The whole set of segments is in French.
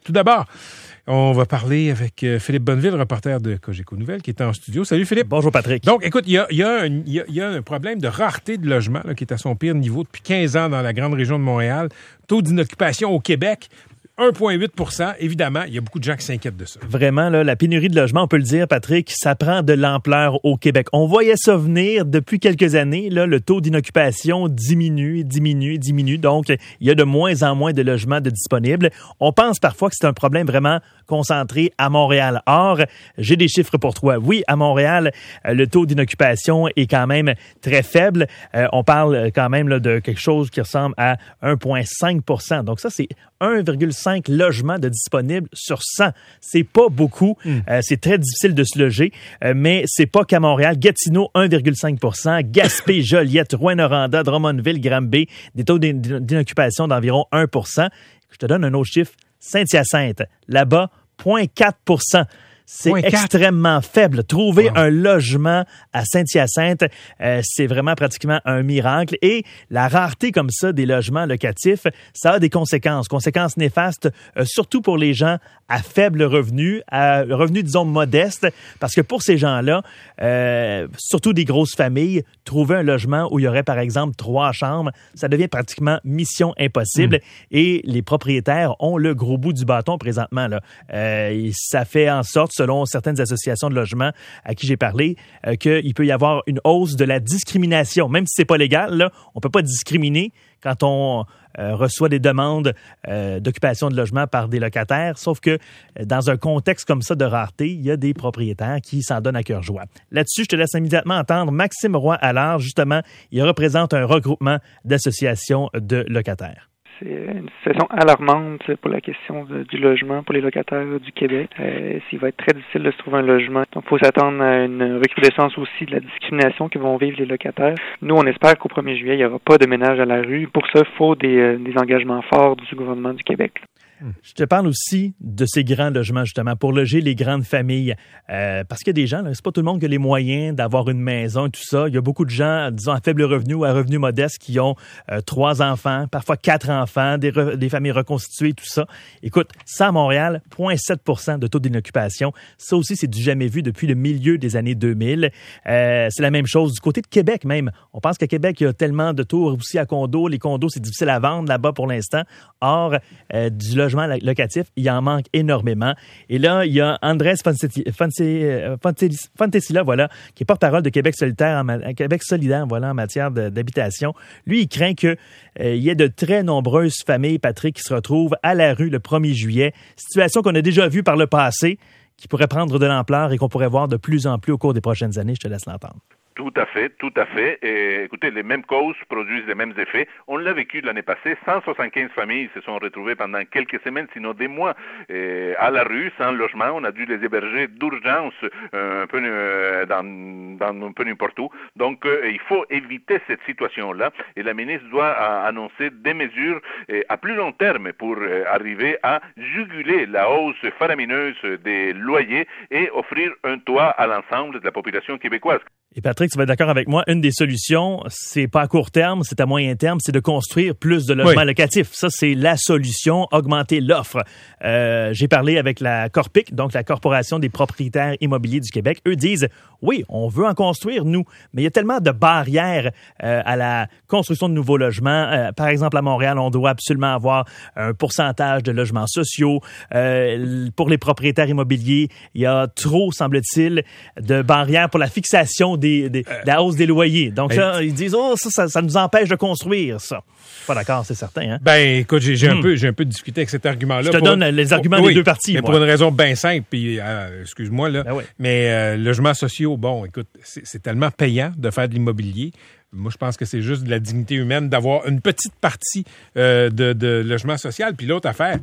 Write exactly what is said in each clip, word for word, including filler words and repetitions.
Tout d'abord, on va parler avec euh, Philippe Bonneville, reporter de Cogeco Nouvelles, qui est en studio. Salut Philippe. Bonjour Patrick. Donc, écoute, il y a, y, a un, y, a, y a un problème de rareté de logement là, qui est à son pire niveau depuis quinze ans dans la grande région de Montréal. Taux d'inoccupation au Québec, un virgule huit pour cent. Évidemment, il y a beaucoup de gens qui s'inquiètent de ça. Vraiment, là, la pénurie de logement, on peut le dire, Patrick, ça prend de l'ampleur au Québec. On voyait ça venir depuis quelques années. Là, le taux d'inoccupation diminue, diminue, diminue. Donc, il y a de moins en moins de logements de disponibles. On pense parfois que c'est un problème vraiment concentré à Montréal. Or, j'ai des chiffres pour toi. Oui, à Montréal, le taux d'inoccupation est quand même très faible. Euh, on parle quand même là, de quelque chose qui ressemble à un virgule cinq pour cent. Donc ça, c'est un virgule cinq logements de disponibles sur cent. C'est pas beaucoup. Mm. Euh, c'est très difficile de se loger, euh, mais c'est pas qu'à Montréal. Gatineau, un virgule cinq pour cent. Gaspé, Joliette, Rouyn-Noranda, Drummondville, Granby, des taux d'inoccupation d'environ un pour cent. Je te donne un autre chiffre. Saint-Hyacinthe, là-bas, zéro virgule quatre pour cent. C'est extrêmement faible. Trouver wow. un logement à Saint-Hyacinthe, euh, c'est vraiment pratiquement un miracle. Et la rareté comme ça des logements locatifs, ça a des conséquences. Conséquences néfastes, euh, surtout pour les gens à faible revenu, à revenu, disons, modeste. Parce que pour ces gens-là, euh, surtout des grosses familles, trouver un logement où il y aurait, par exemple, trois chambres, ça devient pratiquement mission impossible. Mmh. Et les propriétaires ont le gros bout du bâton présentement, là. Euh, et ça fait en sorte, selon certaines associations de logement à qui j'ai parlé, euh, qu'il peut y avoir une hausse de la discrimination. Même si c'est pas légal, là, on peut pas discriminer quand on euh, reçoit des demandes euh, d'occupation de logement par des locataires, sauf que euh, dans un contexte comme ça de rareté, il y a des propriétaires qui s'en donnent à cœur joie. Là-dessus, je te laisse immédiatement entendre Maxime Roy-Allard. Justement, il représente un regroupement d'associations de locataires. C'est une situation alarmante pour la question de, du logement pour les locataires du Québec. Euh, il va être très difficile de se trouver un logement. Donc, il faut s'attendre à une recrudescence aussi de la discrimination que vont vivre les locataires. Nous, on espère qu'au premier juillet, il n'y aura pas de ménage à la rue. Pour ça, il faut des, euh, des engagements forts du gouvernement du Québec. Je te parle aussi de ces grands logements, justement, pour loger les grandes familles. Euh, parce qu'il y a des gens, là, c'est pas tout le monde qui a les moyens d'avoir une maison et tout ça. Il y a beaucoup de gens, disons, à faible revenu ou à revenu modeste qui ont euh, trois enfants, parfois quatre enfants, des, re- des familles reconstituées, tout ça. Écoute, ça à Montréal, zéro virgule sept pour cent de taux d'inoccupation. Ça aussi, c'est du jamais vu depuis le milieu des années deux mille. Euh, c'est la même chose du côté de Québec même. On pense qu'à Québec, il y a tellement de taux aussi à condos. Les condos, c'est difficile à vendre là-bas pour l'instant. Or, euh, du logement locatif, il en manque énormément. Et là, il y a Andrés Fontesilla, voilà, qui est porte-parole de Québec solidaire, en, Québec solidaire, voilà, en matière de, d'habitation. Lui, il craint que euh, il y ait de très nombreuses familles, Patrick, qui se retrouvent à la rue le premier juillet. Situation qu'on a déjà vue par le passé, qui pourrait prendre de l'ampleur et qu'on pourrait voir de plus en plus au cours des prochaines années. Je te laisse l'entendre. Tout à fait, tout à fait. Et, écoutez, les mêmes causes produisent les mêmes effets. On l'a vécu l'année passée. cent soixante-quinze familles se sont retrouvées pendant quelques semaines, sinon des mois, et à la rue, sans logement. On a dû les héberger d'urgence, euh, un peu euh, dans, dans un peu n'importe où. Donc, euh, il faut éviter cette situation-là. Et la ministre doit euh, annoncer des mesures euh, à plus long terme pour euh, arriver à juguler la hausse faramineuse des loyers et offrir un toit à l'ensemble de la population québécoise. Et Patrick, tu vas être d'accord avec moi, une des solutions, c'est pas à court terme, c'est à moyen terme, c'est de construire plus de logements oui. locatifs. Ça, c'est la solution, augmenter l'offre. Euh, j'ai parlé avec la Corpic, donc la Corporation des propriétaires immobiliers du Québec. Eux disent, oui, on veut en construire, nous, mais il y a tellement de barrières euh, à la construction de nouveaux logements. Euh, par exemple, à Montréal, on doit absolument avoir un pourcentage de logements sociaux. Euh, pour les propriétaires immobiliers, il y a trop, semble-t-il, de barrières pour la fixation des Des, des, de la hausse des loyers. Donc, ça, ils disent, oh, ça, ça, ça nous empêche de construire, ça. Pas d'accord, c'est certain, hein? Ben, écoute, j'ai, j'ai, hmm. un peu, j'ai un peu discuté avec cet argument-là. Je te pour, donne les arguments pour, des oui, deux parties, mais moi. pour une raison bien simple, puis, euh, excuse-moi, là, ben oui. mais euh, logements sociaux, bon, écoute, c'est, c'est tellement payant de faire de l'immobilier. Moi, je pense que c'est juste de la dignité humaine d'avoir une petite partie euh, de, de logement social. Puis l'autre affaire,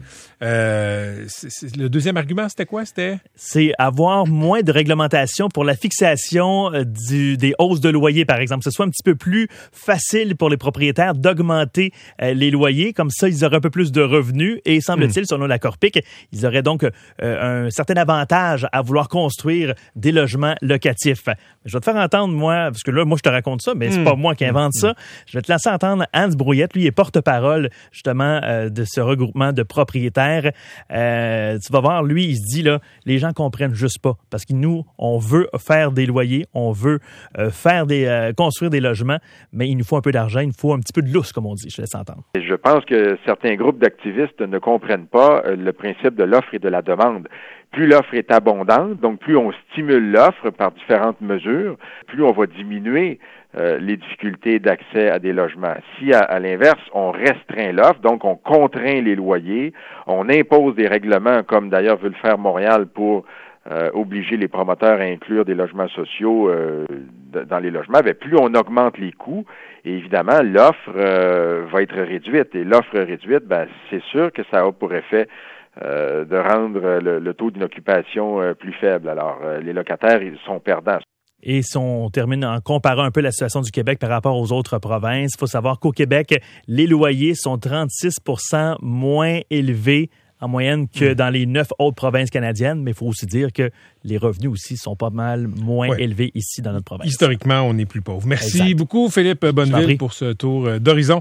euh, c'est, c'est, le deuxième argument, c'était quoi? C'était? C'est avoir moins de réglementation pour la fixation du, des hausses de loyer, par exemple. Que ce soit un petit peu plus facile pour les propriétaires d'augmenter euh, les loyers. Comme ça, ils auraient un peu plus de revenus. Et semble-t-il, mmh. selon la Corpic, ils auraient donc euh, un certain avantage à vouloir construire des logements locatifs. Je vais te faire entendre, moi, parce que là, moi, je te raconte ça, mais c'est mmh. pas pas moi qui invente ça. Je vais te laisser entendre Hans Brouillette. Lui, il est porte-parole, justement, euh, de ce regroupement de propriétaires. Euh, tu vas voir, lui, il se dit, là, les gens comprennent juste pas. Parce que nous, on veut faire des loyers, on veut euh, faire des, euh, construire des logements, mais il nous faut un peu d'argent, il nous faut un petit peu de lousse, comme on dit. Je te laisse entendre. Je pense que certains groupes d'activistes ne comprennent pas euh, le principe de l'offre et de la demande. Plus l'offre est abondante, donc plus on stimule l'offre par différentes mesures, plus on va diminuer euh, les difficultés d'accès à des logements. Si, à, à l'inverse, on restreint l'offre, donc on contraint les loyers, on impose des règlements, comme d'ailleurs veut le faire Montréal pour euh, obliger les promoteurs à inclure des logements sociaux euh, d- dans les logements, bien, plus on augmente les coûts, et évidemment, l'offre euh, va être réduite. Et l'offre réduite, ben, c'est sûr que ça a pour effet Euh, de rendre le, le taux d'inoccupation euh, plus faible. Alors, euh, les locataires, ils sont perdants. Et si on termine en comparant un peu la situation du Québec par rapport aux autres provinces, il faut savoir qu'au Québec, les loyers sont trente-six pour cent moins élevés en moyenne que dans les neuf autres provinces canadiennes, mais il faut aussi dire que les revenus aussi sont pas mal moins ouais. élevés ici dans notre province. Historiquement, on est plus pauvre. Merci exact. beaucoup, Philippe Bonneville, pour ce tour d'horizon.